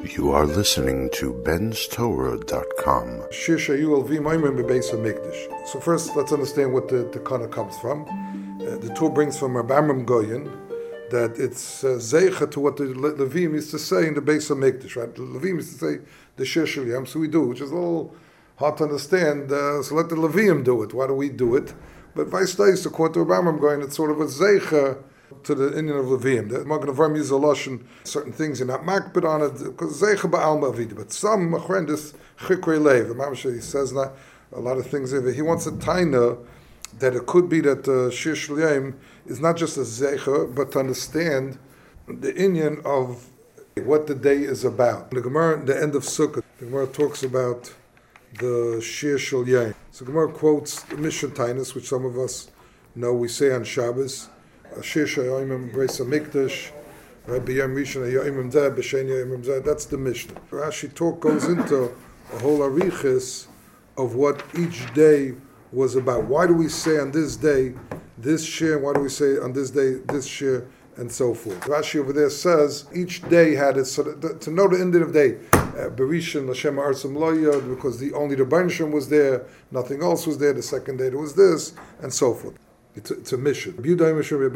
You are listening to benstorah.com. So first, let's understand what the kana comes from. The Torah brings from Rabbi Amram Goyen that it's zeicha to what the Levim used to say in the Beis HaMikdash, right? The Levim used to say the Shir Shel Yam, so we do, which is a little hard to understand. So let the Levim do it. Why do we do it? But vice versa, according to Rabbi Amram Goyen, it's sort of a zeicha to the Indian of Levim. The Magen Avraham uses a lashon, certain things you're not makbid on it, because zeicha ba'alma avida. But some machrendis chikrei lev. The Mamash, he says not a lot of things. He wants a taina that it could be that Shir Shel Yam is not just a zeicha, but to understand the Indian of what the day is about. The Gemara, the end of Sukkot, the Gemara talks about the Shir Shel Yam. So the Gemara quotes the Mishnah Tainus, which some of us know we say on Shabbos. Shir Shel Yam Beis HaMikdash, B'Yom Rishon Yom Zeh, B'Sheni Yom Zeh. That's the Mishnah. Rashi goes into a whole arichis of what each day was about. Why do we say on this day this shir? Why do we say on this day this shir, and so forth? Rashi over there says each day had its, so to know the end of the day, Berishon L'Shem Ha'aretz Loya, because only the Banishim was there, nothing else was there. The second day there was this, and so forth. It's a mission. So the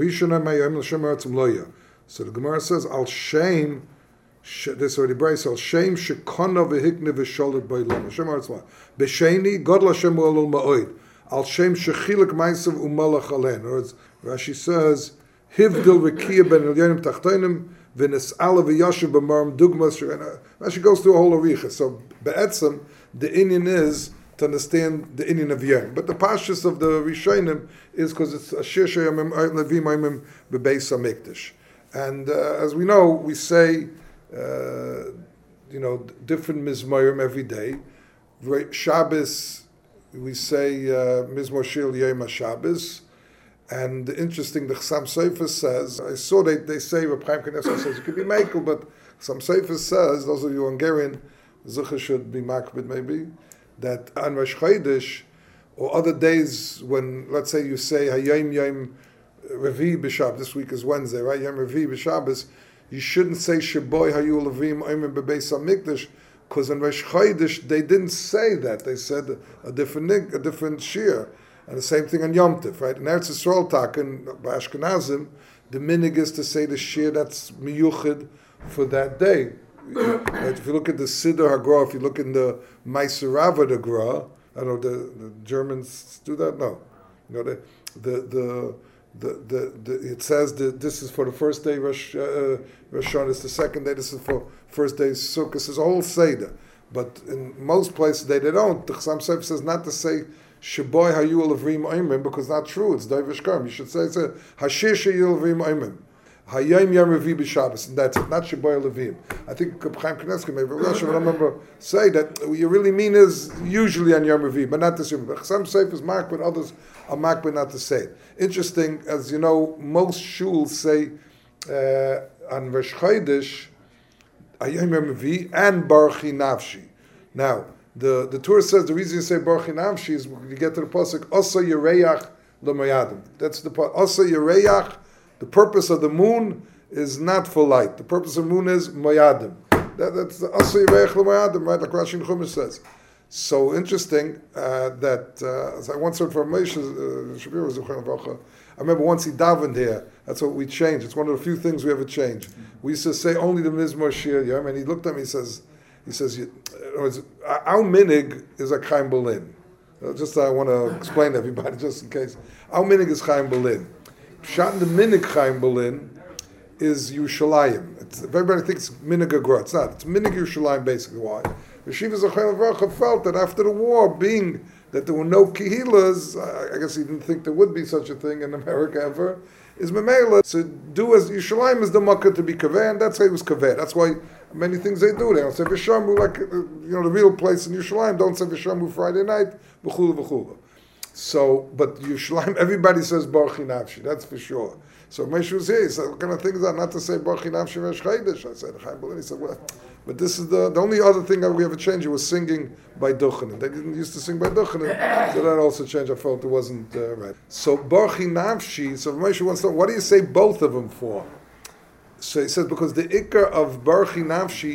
Gemara says, Al Shem, this already brace, Al Shem Shekona V'Hikne V'Sholet B'Olam. Hashem Ha'aretz Loya. B'Sheni, God L'Shem U'Olol Ma'od. Al Shem Shechilik Ma'asav U'Malach Alen. In other words, Rashi says, Hivdil V'Kiyah Ben Elyonim Tachtonim V'Nes'ala V'Yashiv B'Maram Dugmas. Rashi goes through a whole aricha. So, Be'etzem, the Indian is to understand the Indian of Yom. But the pashtus of the Rishonim is because it's a Shir Shel Yam Levim Aimim B'Beis HaMikdash. And as we know, we say, different Mizmorim every day. Shabbos, we say Mizmor Shir Yom HaShabbos. And interesting, the Chassam Sofer says, I saw they say, Reb Chaim Kanievsky says it could be Mekel, but Chassam Sofer says, those of you Hungarian, Zucha should be makbid maybe, that on Rosh Chodesh, or other days when, let's say you say Hayom Yom Revi B'Shabbos, this week is Wednesday, right? Yom Revi B'Shabbos, you shouldn't say Sheboy Hayu Levim Oimim B'Beis HaMikdash, because in Rosh Chodesh they didn't say that. They said a different shir. And the same thing on Yom Tov, right? In Eretz Yisrael Taken, by Ashkenazim, the minig is to say the shir that's miyuchid for that day. Right? If you look at the Siddur HaGra, if you look in the Meiser Rava the Gra, I don't know, the Germans do that? No. It says that this is for the first day Rosh Hashanah, it's the second day, this is for first day Sukkot. There's a whole Seder. But in most places they don't. The Chassam Sofer says not to say Sheboy Hayu Levim Oimim, because it's not true. It's Dovish Karm. You should say Hashir Sheyil Levim Oimim. Hayom Yom Revi B'Shabbos, and that's it, not Sheboy Levim. I think Reb Chaim Kanievsky, maybe Rosh, I don't remember, say that what you really mean is usually on Yom Revi, but not this Yom. Some say it's marked, but others are marked, but not to say it. Interesting, as you know, most shuls say on Rosh Chodesh, Hayom Yom Revi and Baruchi Nafshi. Now, the Torah says the reason you say Baruchi Nafshi is when you get to the pasuk Asa Yereach L'Moyadim. That's the part. Asa Yereach. The purpose of the moon is not for light. The purpose of the moon is Moyadim. That's the Asa Yereach L'Moyadim, right? Like Rashi and Chumash says. So interesting that as I once heard from Moshe Shapiro, I remember once he davened here. That's what we changed. It's one of the few things we ever changed. We used to say only the Mizmor Shir Yom, and he looked at me. He says, our minig is a Chaim Berlin. Just I want to explain to everybody, just in case. Our minig is Chaim Berlin. Pshat in the minig Chaim Berlin is Yerushalayim. Everybody thinks minig Agra. It's not. It's minig Yerushalayim basically. Why? Yeshiva Zechel Avracha felt that after the war, being that there were no kehilas, I guess he didn't think there would be such a thing in America ever, is Memela. So do as Yerushalayim is the Makkah to be kaveh, and that's how he was kaveh. That's why many things they do. They don't say Vishamu, like the real place in Yerushalayim, don't say Vishamu Friday night, v'chulu v'chulu. So, but Yerushalayim, everybody says Baruchi Nafshi, that's for sure. So Moshe was here, he said, what kind of things are not to say Baruchi Nafshi Rosh Chodesh? I said, Chaim Berlin. He said, well, but this is the only other thing that we ever changed, it was singing by Duchanan. They didn't used to sing by Duchanan, so that also changed. I felt it wasn't right. So Baruchi Nafshi, so Moshe wants to know, what do you say both of them for? So he says, because the ikar of Baruchi Nafshi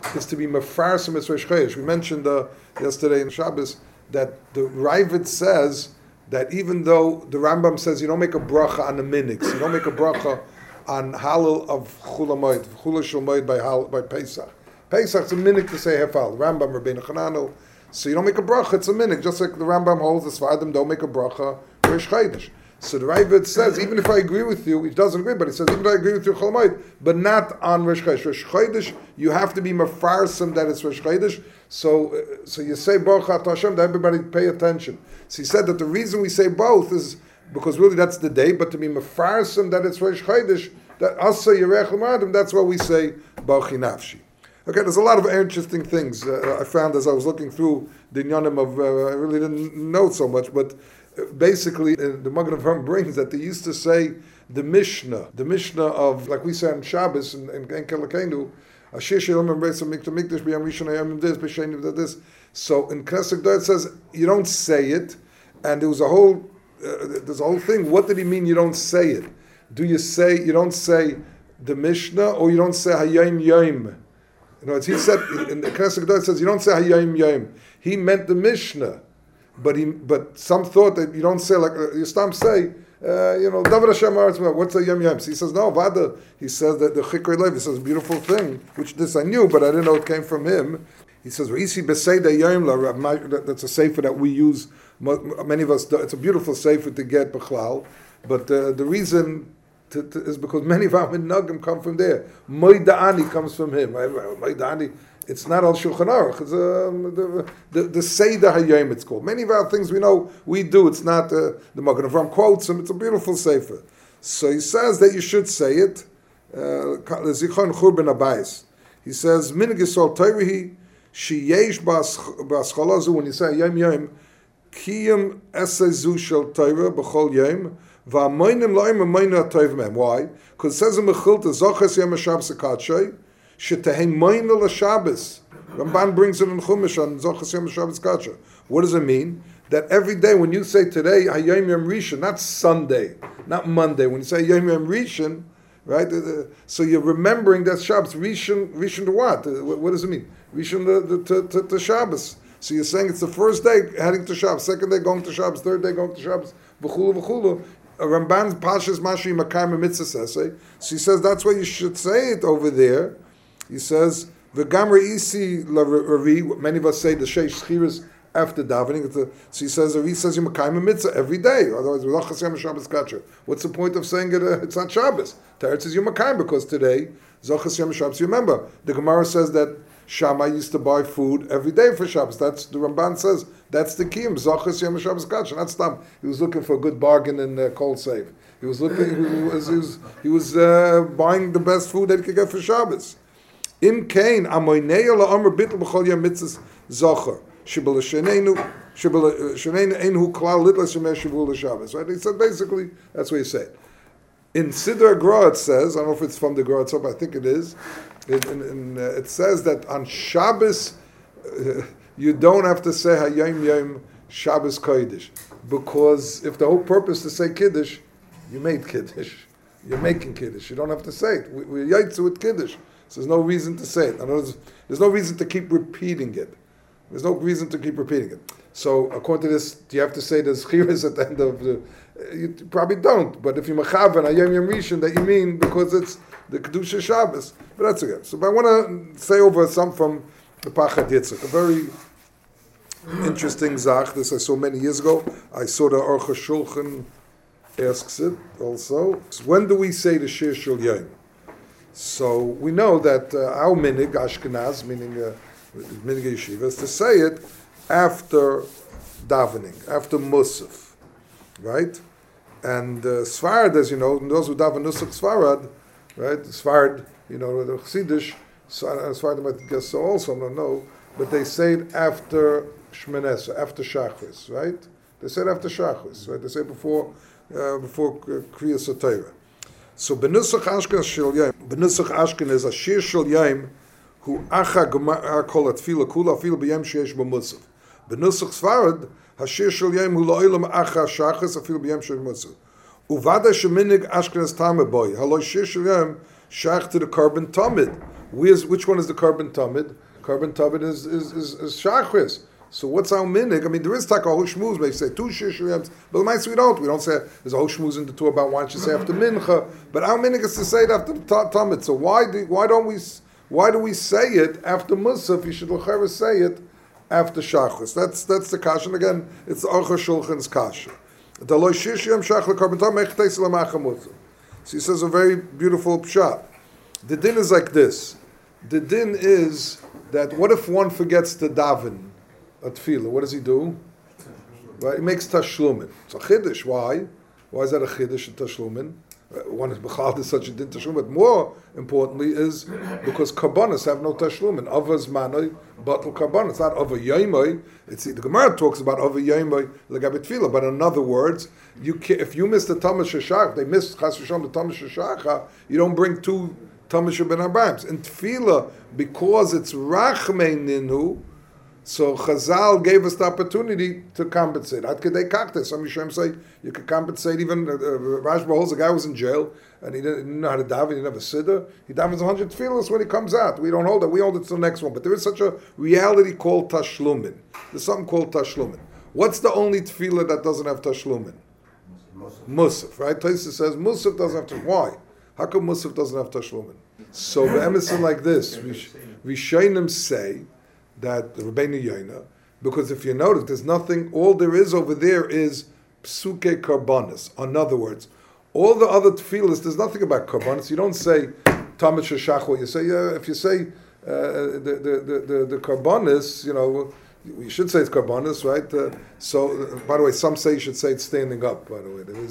is to be mefarsim es Rosh Chodesh. We mentioned yesterday in Shabbos that the Ravid says that even though the Rambam says you don't make a bracha on the minix, you don't make a bracha on halal of chula moed, chula shel moed by Pesach. Pesach's a minhag to say hefal. Rambam, Rabbeinu Chananel. So you don't make a bracha, it's a minhag. Just like the Rambam holds, the Sfardim don't make a bracha, Rosh Chodesh. So the Ravid says, even if I agree with you, he doesn't agree, but he says, even if I agree with you, Chol Moed, but not on Rosh Chodesh. Rosh Chodesh, you have to be mefarsim that it's Rosh Chodesh. So you say Baruch Atah Hashem, that everybody pay attention. So he said that the reason we say both is because really that's the day, but to be mefarsim that it's Rosh Chodesh, that Asa Yerech L'Madim, that's what we say Baruch Nafshi. Okay, there's a lot of interesting things I found as I was looking through the Inyanim of, I really didn't know so much, but basically the Magen Avraham brings that they used to say the Mishnah of, like we say on Shabbos and Enkel Lakeinu, Ashir Shalom and Beis Mikdash B'Yam Rishon Hayom this B'Sheni this. So in Knesset G'dor it says you don't say it, and there's a whole thing. What did he mean? You don't say it? Do you say you don't say the Mishnah or you don't say Hayom Yom? You know, he said in the Knesset G'dor it says you don't say Hayom Yom. He meant the Mishnah, but some thought that you don't say like you stam say. David Hashem Aretz, what's a Yom Yom? So he says, no, Vada. He says that the Chikrei Levi says a beautiful thing, which this I knew, but I didn't know it came from him. He says, Reisi Beseda Yom La, that's a sefer that we use, many of us, it's a beautiful sefer to get Bechlal, but the reason is because many of our Nagim come from there. Moida'ani comes from him. Moida'ani, it's not al Shulchan Aruch. It's the Seder Hayom. It's called. Many of our things we know we do. It's not the Magen Avraham quotes him. It's a beautiful sefer. So he says that you should say it. Zichron Churban Abayis. He says Minig Yisrael Torah sheyesh ba'aschalazu. When you say Yom Yom, kiyum esezu shel Torah b'chol Yom va'amoinim la'im amoinu ha'tov mem. Why? Because it says in Mechilta Zoches Yom HaShabbos HaKadshay. Ramban brings it in Chumash on Zochas Yom Shabbos Kacha. What does it mean? That every day when you say today Hayom Yom Rishon, not Sunday, not Monday. When you say Hayom Yom Rishon, right? So you're remembering that Shabbos. Rishon to what? What does it mean? Rishon to Shabbos. So you're saying it's the first day heading to Shabbos, second day going to Shabbos, third day going to Shabbos. V'chulu v'chulu. Ramban's Pashas Mashi Makayim Mitzvah says. So he says that's why you should say it over there. He says, "V'gamra isi la'ravi." Many of us say the sheish schiras after davening. So he says, "Ravi says you makayim a mitzvah every day. Otherwise, v'lachas yom Shabbos kacher." What's the point of saying it? It's not Shabbos. Teretz says you makayim because today zochas yom Shabbos. You remember the Gemara says that Shammai used to buy food every day for Shabbos. That's the Ramban says that's the kiyum zochas yom Shabbos kacher. Not stam. He was looking for a good bargain in Cold Save. He was looking. He was buying the best food that he could get for Shabbos. Im kain amoynei la amr bitl b'chol yom mitzvos zocher shibel shenenu enhu klal litlas yom shavul Shabbos. Right? He said basically that's what he said. In Siddur Gra it says, I don't know if it's from the Gra itself, I think it is. It says that on Shabbos you don't have to say Hayom Yom Shabbos Kodesh, because if the whole purpose to say Kiddush, you made Kiddush, you're making Kiddush. You don't have to say it. We're yaitzu with Kiddush. So there's no reason to say it. In other words, there's no reason to keep repeating it. There's no reason to keep repeating it. So according to this, do you have to say the schiras at the end of the... You probably don't. But if you machavan Hayom Yom Rishon, that you mean because it's the Kedusha Shabbos. But that's okay. So but I want to say over some from the Pachad Yitzchak. A very interesting zach. This I saw many years ago. I saw the Aruch HaShulchan asks it also. So when do we say the Shir Shel Yom? So we know that our minig, Ashkenaz, meaning minig yeshiva, is to say it after davening, after Musaf, right? And Sfarad, as you know, those who daven Nusach Sfarad, right? Sfarad, you know, the Chassidish, Sfarad might guess so also, I don't know, but they say it after Shmoneh, after Shachris, right? They say it after Shachris, right? They say before Kriyas HaTorah. So benusach Ashken shel Yom, benusach Ashken is a shir shel Yom hu acha gemar kol atfila kula afil b'yom sheyesh b'musaf. Benusach Sfarad hashir shel Yom hu la'olam acha shachas afil b'yom sheyesh b'musaf. Uvada sheminig Ashkenaz tameh boy haloi shir shel Yom shach to the carbon tamid Which one is the Karban Tamid? Karban Tamid is Shachris. So what's our minig? I mean, there is taka hoshmuz. They say 2 shishuyams, but the we don't. We don't say there's a hoshmuz in the two about why don't you say after mincha. But our minig is to say it after tamid. So why do we say it after musaf? You should l'chayra say it after shachris. That's the kasha. And again, it's the Aruch HaShulchan's kasha. The lo shishuyam shach lekarban tamid mechteis l'macha musaf. So he says a very beautiful pshat. The din is like this. The din is that what if one forgets to daven a tefillah? What does he do? Right, he makes tashlumin. It's a chiddush. Why? Why is that a chiddush, a tashlumin? One is b'chal is such a din tashlumin. But more importantly is because karbanos have no tashlumin. Avaz manoi batal karbanos. Not ava yaimoi. It's the Gemara talks about ava yaimoi legabit tefillah. But in other words, if you miss the tamash shashach, they miss chas v'sham the tamash shashacha. You don't bring 2 tamash ben abrams. In tefillah, because it's rachmei ninu. So Chazal gave us the opportunity to compensate. Ad kedei kakte. Some Yisraelim say you could compensate even. Rashba holds a guy was in jail and he didn't know how to daven. He didn't have a siddur. He davens 100 tefillahs when he comes out. We don't hold it. We hold it to the next one. But there is such a reality called tashlumin. There's something called tashlumin. What's the only tefillah that doesn't have tashlumin? Musaf. Right? Taisa says Musaf doesn't have to. Why? How come Musaf doesn't have tashlumin? So the emerson like this. Rishonim say that Rabbeinu Yoina, because if you notice, there's nothing, all there is over there is psuke karbanis. In other words, all the other tefillahs, there's nothing about karbanis. You don't say tamid shashach. You say, if you say the karbanis, you should say it's karbanis, right? So, by the way, some say you should say it's standing up, by the way. There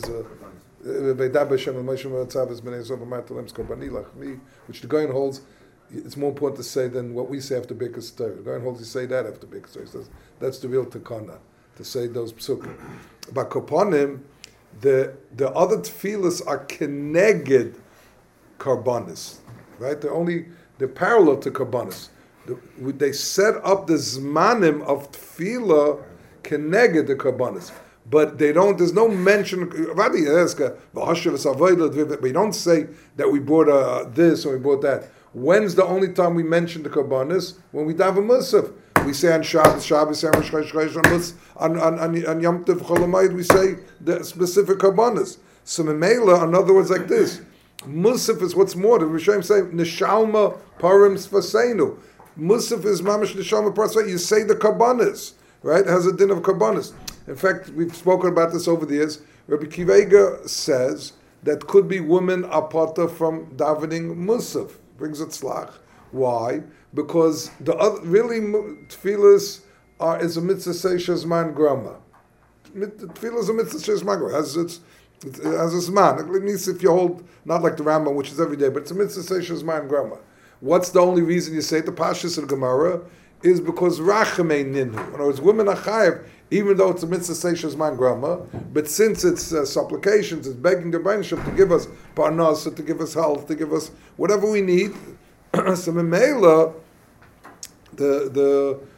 is which the Goyen holds. It's more important to say than what we say after Birkas Torah. The Goyen holds you say that after Birkas Torah. He says that's the real takana, to say those psukim. But Kopanim, the other tefillas are keneged karbanis, right? They're parallel to karbanis. They set up the zmanim of tefillah keneged the karbanis. But they don't. There's no mention. We don't say that we bought this or we bought that. When's the only time we mention the karbanis? When we daven musaf. We say on Shabbos, on Yom Tov Cholamayid, we say the specific karbanis. So memela, in other words, like this, musaf is what's more. The Rishonim say nishalma parim sfaseinu. Musaf is mamash nishalma parim. You say the karbanis, right? It has a din of karbanis. In fact, we've spoken about this over the years. Rabbi Kivega says that could be women apata from davening musaf. Brings it slach. Why? Because the other, really tefillas is a mitzvah seishas man grama. Tefillah is a mitzvah seishas man grama. It has its man. It means if you hold, not like the Rambam, which is every day, but it's a mitzvah seishas man grama. What's the only reason you say the Pashas of the Gemara? Is because rachamei ninhu. In other words, women are chayav, even though it's a mitzvah seishas man grama, but since it's supplications, it's begging the Rebbeinu to give us parnasa, to give us health, to give us whatever we need. So memela, the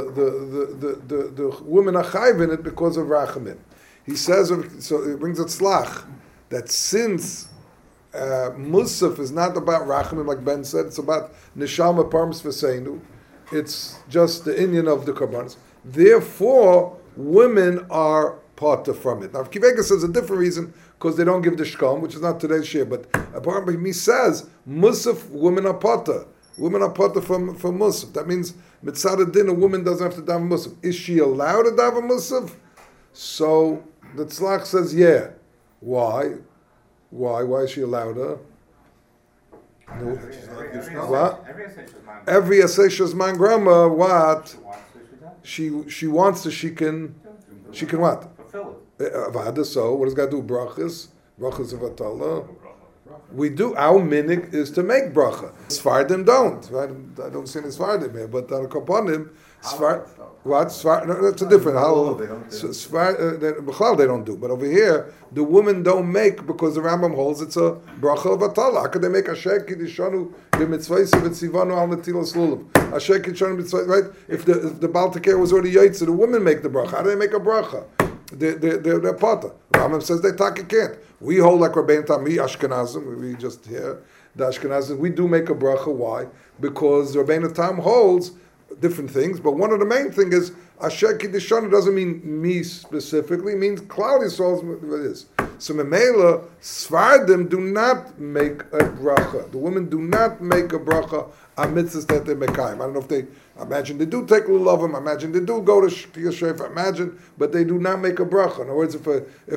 women are chayav in it because of rachamim. He says, so it brings it slach, that since musaf is not about rachamim, like Ben said, it's about neshama parms v'seinu. It's just the Indian of the karbanos. Therefore, women are parta from it. Now, if Kivega says a different reason, because they don't give the shkam, which is not today's share, but apparently he says, musaf, women are parta. Women are parta from musaf. That means, mitzad din, a woman doesn't have to daven musaf. Is she allowed to daven musaf? So, the tzlach says, yeah. Why? Why is she allowed to? No. What? Every Asesh's man grandma, what? She wants to, she can what? Avada, so what does God do? Brachas of Atala. We do, our minig is to make bracha. Sfardim don't, right? I don't see any Sfardim here, but on a Kopanim, what? No, that's a different halal. They don't do. But over here, the women don't make because the Rambam holds it's a bracha of atala. How could they make asher kiddushanu b'mitzvayis v'tzivanu al netilas lulav? Asher kiddushanu b'mitzvayis, right? If the Baal Teker was already yaitz, the women make the bracha. How do they make a bracha? They're pata. Rambam says they taka can't. We hold like Rabbeinu Tam, we Ashkenazim, we just here. The Ashkenazis, we do make a bracha. Why? Because Rabbeinu Tam holds different things, but one of the main thing is Asher Kiddishanu doesn't mean me specifically, it means Klal Yisrael is. So Memela, Sfardim do not make a bracha. The women do not make a bracha on mitzvahs that they make. I don't know if they, I imagine they do take lulavim, I imagine they do go to Shef, I imagine, but they do not make a bracha. In other words, if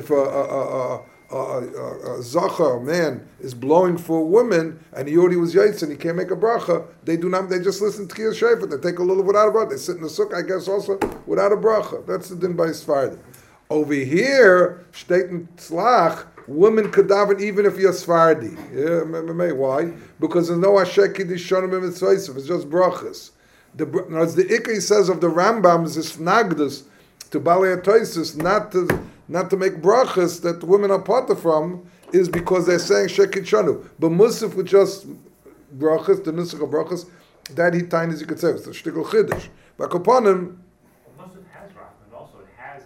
a zachar, a man, is blowing for a woman and he already was yaitz and he can't make a bracha, they do not, they just listen to Tkiyah Shefet, they take a little without a bracha, they sit in the sukkah, I guess also, without a bracha. That's the din by Sfardim. Over here, Shteten Tzlach, women could daven even if you're Sfardi. Yeah, why? Because there's no Asher Kiddishonim Mitzvaysev, it's just brachas. The Ikka, he says, of the Rambams is Nagdus to Balei HaToisus, not to make brachas that the women are parted from, is because they're saying Shekid Shanu. But Musaf with just brachas, the Nusach of brachas, that he tiny as you could say, it's a shtickle chiddush. But upon him, Musaf has Rahman also. It has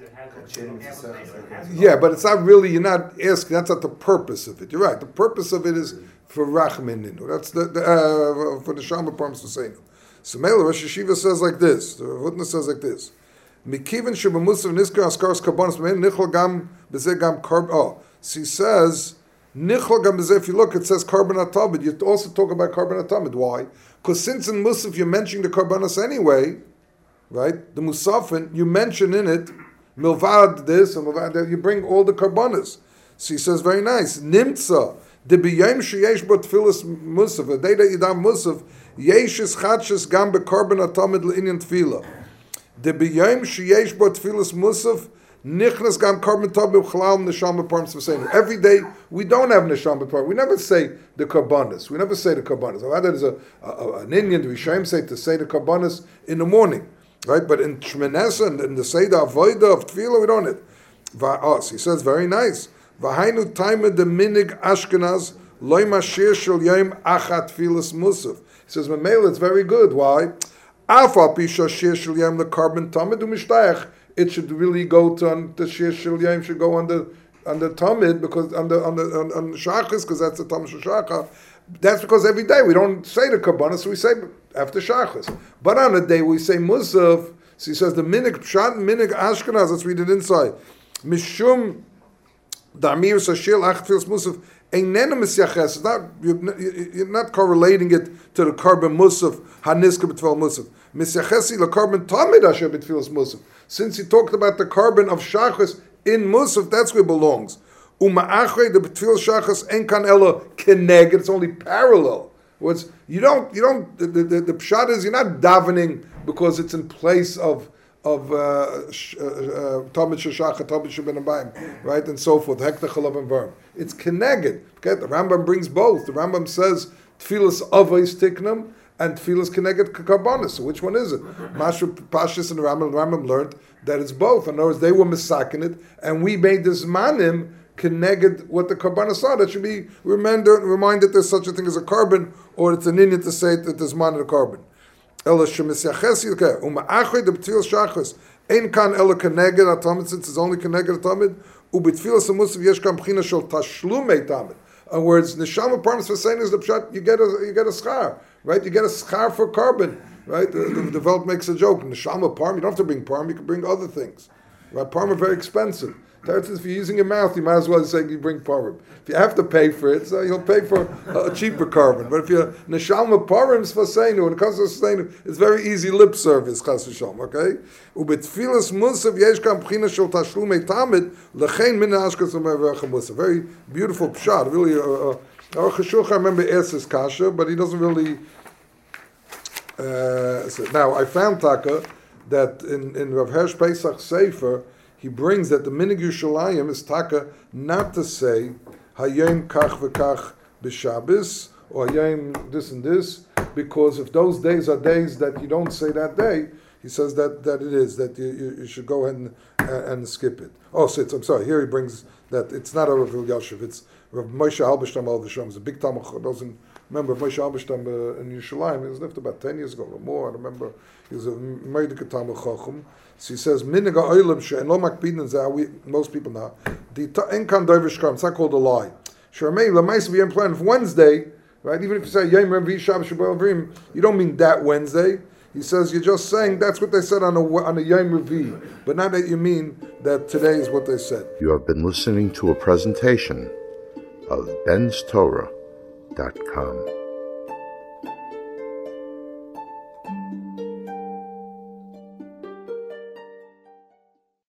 yeah, but it's not really, you're not asking, that's not the purpose of it. You're right. The purpose of it is for Rachmin. That's for the Shama Parms Husseinu. So Mela Rosh Yeshiva says like this, the Hutna says like this. Mikivin Shebamusav Niskar Askaros Karbonis Nichol Gam Bezeh Gam Karb. Oh, so he says Nichol Gam Bezeh. If you look, it says Karban Atamid. You also talk about Karban Atamid. Why? Because since in Musaf you're mentioning the Karbanos anyway, right? The Musafin you mention in it Milvad this and Milvad that. You bring all the Karbanos. So he says very nice. Nimtza the biyayim sheyesh bo tfilas Musaf. The day that you dam Musaf yeshes chadshis gam bekarban atamid le'inyan tefila. The biyayim sheyesh bo tfilas Musaf nichnas gam karban tabim chalal neshama parms v'seinu. Every day we don't have neshama parms. We never say the karbanos. We never say the karbanos. That is an Indian. We shame say to say the karbanos in the morning, right? But in Shmonesa and in the Seder Avodah of Tefillah we don't it. Va'os, he says very nice. V'hainu taima de minig Ashkenaz loy mashir shel yom achat tfilas Musaf. He says Mamela, it's very good. Why? Afal pisha shir shel yom the karban tamid u'mishtayach. It should really go to the shir shel yom should go on the tamid because on shachas because that's the tamid shachar. That's because every day we don't say the karbanos, so we say after shachas. But on a day we say Musaf. So he says the minig pshat minig Ashkenaz. Let's read it inside. Mishum Damir Sashil Achfils Musaf Einena Misyaches. You're not correlating it to the carbon Musaf Haniska B'Tfil Musaf. Misyachesi la carbon Tamid Asher B'Tfilas Musaf. Since he talked about the carbon of Shachas in Musaf, that's where it belongs. Uma'achrei the B'Tfil Shachas En Kan Ela Keneg. It's only parallel. You don't. The pshat is you're not davening because it's in place of Talmud Shashach, Talmud Shabbat Abayim, right, and so forth. Hekta Chalav and Varm. It's Keneged. Okay, the Rambam brings both. The Rambam says Tfilas Avos Tiknam and Tfilas Keneged Karbanis. So which one is it? Mashra Pashas and the Rambam learned that it's both. In other words, they were misaking it, and we made this manim Keneged what the Karbanis are. That should be reminded there's such a thing as a carbon, or it's an inyan to say that there's man in a carbon. Ela shemisyachesi okay. Uma'achrei the b'tfilas shachas ein kan ela keneged atamid since it's only keneged atamid ub'tfilas hamusav yesh kam b'china shel tashlumei tamid. In other words, neshama parms for saying is the pshat you get a schar, right? You get a schar for carbon, right? The Welt makes a joke. Neshama parm, you don't have to bring parm, you can bring other things, right? Parm are very expensive. If you're using your mouth, you might as well say you bring parim. If you have to pay for it, so you'll pay for a cheaper carbon. But if you're neshalma parim's faseinu, when it comes to faseinu, it's very easy lip service. Chas v'shalom, okay? Ubetfilas musav yesh kam b'china shel tashlumei tamid lechein min ha'ashkas u'me'vercha musav. Very beautiful pshat. Really, Aruch HaShulchan, I remember asked this kasha, but he doesn't really. Now I found taka that in Rav Hersh Pesach Sefer. He brings that the minig Yerushalayim is taka not to say hayom kach v'kach b'Shabbos or hayom this and this, because if those days are days that you don't say that day, he says that it is that you should go ahead and skip it. Oh, so I'm sorry. Here he brings that it's not a Rav Yashiv, it's Rav Moshe Halberstam al V'Shom. It's a big Talmud. Doesn't remember Moshe Halberstam in Yerushalayim. He was lived about 10 years ago or more. I remember he was a Meidik Talmud Chacham. So he says, "Minig ha'olam she'en lo makpidin zeh." Most people know. The enkan dovish kam. It's not called a lie. Sharmei l'mais v'yem plan. If Wednesday right? Even if you say Yom Revi Shabbos Shabbat Avrim, you don't mean that Wednesday. He says you're just saying that's what they said on a Yom Revi, but not that you mean that today is what they said. You have been listening to a presentation of benstorah.com.